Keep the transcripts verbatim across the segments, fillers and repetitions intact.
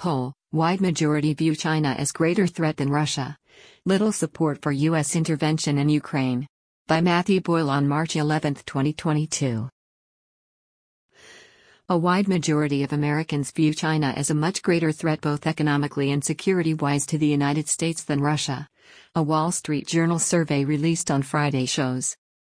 Poll: wide majority view China as greater threat than Russia. Little support for U S intervention in Ukraine. By Matthew Boyle on March eleventh, twenty twenty-two. A wide majority of Americans view China as a much greater threat both economically and security-wise to the United States than Russia. A Wall Street Journal survey released on Friday shows.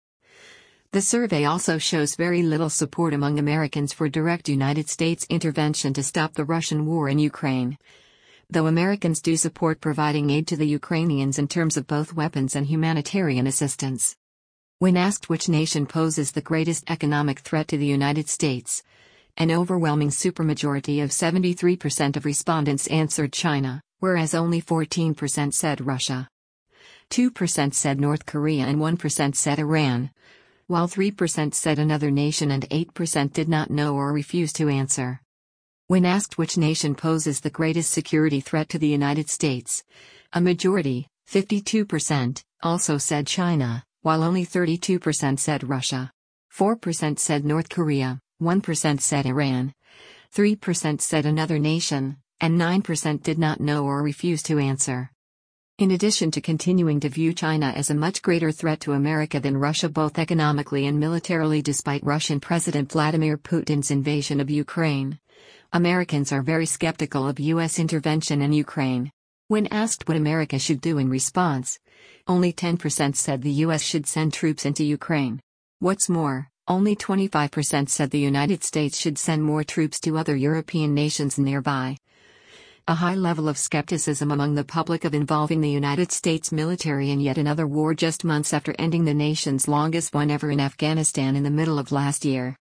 The survey also shows very little support among Americans for direct United States intervention to stop the Russian war in Ukraine. Though Americans do support providing aid to the Ukrainians in terms of both weapons and humanitarian assistance. When asked which nation poses the greatest economic threat to the United States, an overwhelming supermajority of seventy-three percent of respondents answered China, whereas only fourteen percent said Russia. two percent said North Korea and one percent said Iran, while three percent said another nation and eight percent did not know or refused to answer. When asked which nation poses the greatest security threat to the United States, a majority, fifty-two percent, also said China, while only thirty-two percent said Russia. four percent said North Korea, one percent said Iran, three percent said another nation, and nine percent did not know or refused to answer. In addition to continuing to view China as a much greater threat to America than Russia both economically and militarily despite Russian President Vladimir Putin's invasion of Ukraine, Americans are very skeptical of U S intervention in Ukraine. When asked what America should do in response, only ten percent said the U S should send troops into Ukraine. What's more, only twenty-five percent said the United States should send more troops to other European nations nearby. A high level of skepticism among the public of involving the United States military in yet another war just months after ending the nation's longest one ever in Afghanistan in the middle of last year.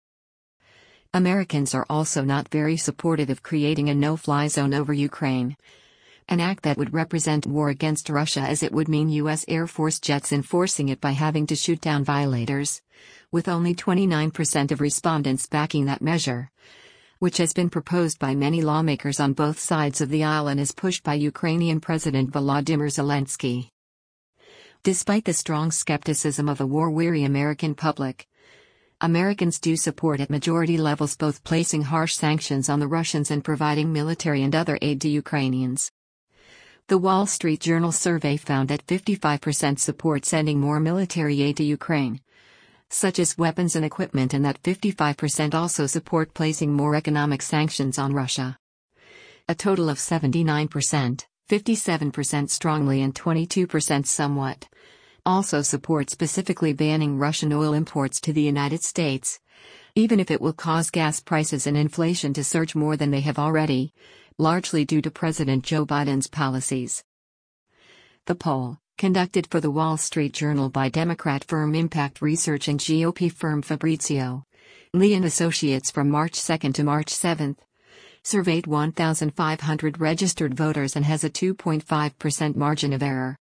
Americans are also not very supportive of creating a no-fly zone over Ukraine, an act that would represent war against Russia as it would mean U S Air Force jets enforcing it by having to shoot down violators, with only twenty-nine percent of respondents backing that measure, which has been proposed by many lawmakers on both sides of the aisle and is pushed by Ukrainian President Volodymyr Zelensky. Despite the strong skepticism of a war-weary American public, Americans do support at majority levels both placing harsh sanctions on the Russians and providing military and other aid to Ukrainians. The Wall Street Journal survey found that fifty-five percent support sending more military aid to Ukraine, such as weapons and equipment, and that fifty-five percent also support placing more economic sanctions on Russia. A total of seventy-nine percent, fifty-seven percent strongly and twenty-two percent somewhat, also support specifically banning Russian oil imports to the United States, even if it will cause gas prices and inflation to surge more than they have already, largely due to President Joe Biden's policies. The poll, conducted for the Wall Street Journal by Democrat firm Impact Research and G O P firm Fabrizio Lee and Associates from March second to March seventh, surveyed one thousand five hundred registered voters and has a two point five percent margin of error.